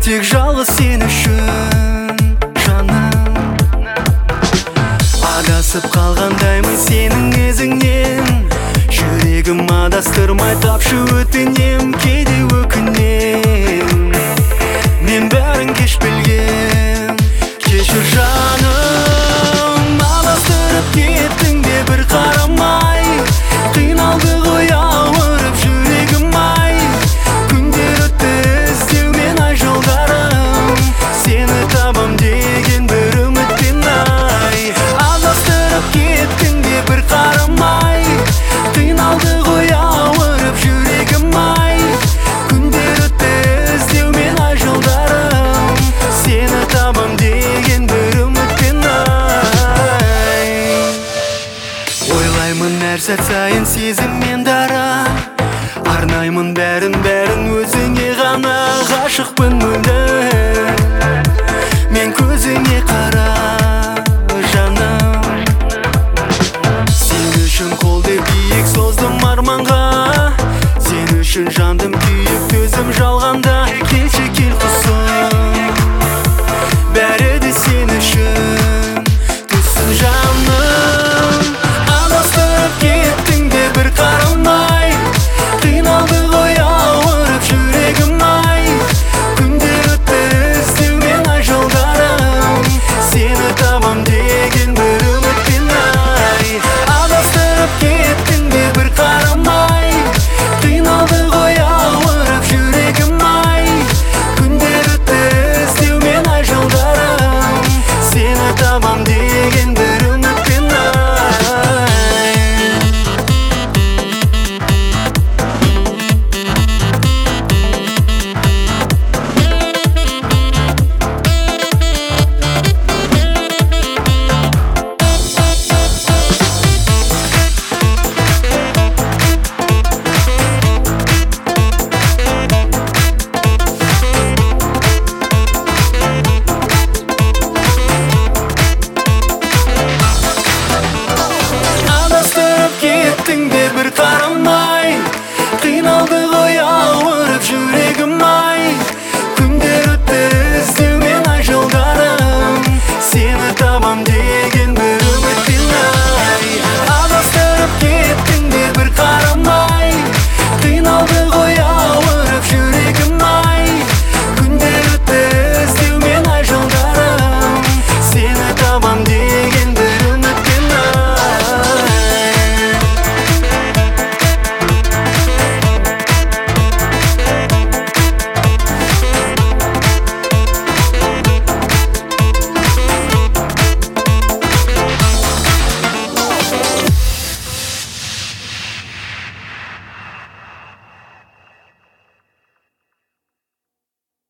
тек жалғыз сен үшін, жаным. Адасып қалғандаймын сенің ізіңнен, жүрегім адастырмай тапшы өтінем, кейде өкінем. Мен бәрін кеш білгем, кешір жаным. Адастырып кеттің де бір қарамай, қиналды ғой ауырып жүрегім-ай. Күндер өтті іздеумен ай жолдарым, сені табам деген бір үмітпен-ай. Адастырып кеттің де бір қарамай, қиналды ғой ауырып жүрегім-ай. Күндер өтті іздеумен ай жолдарым, сені табам деген бір үмітпен-ай. Ойлаймын әр сәт сайын сезіммен дара, арнаймын бәрін өзіңе ғана, ғашықпын мөлдір.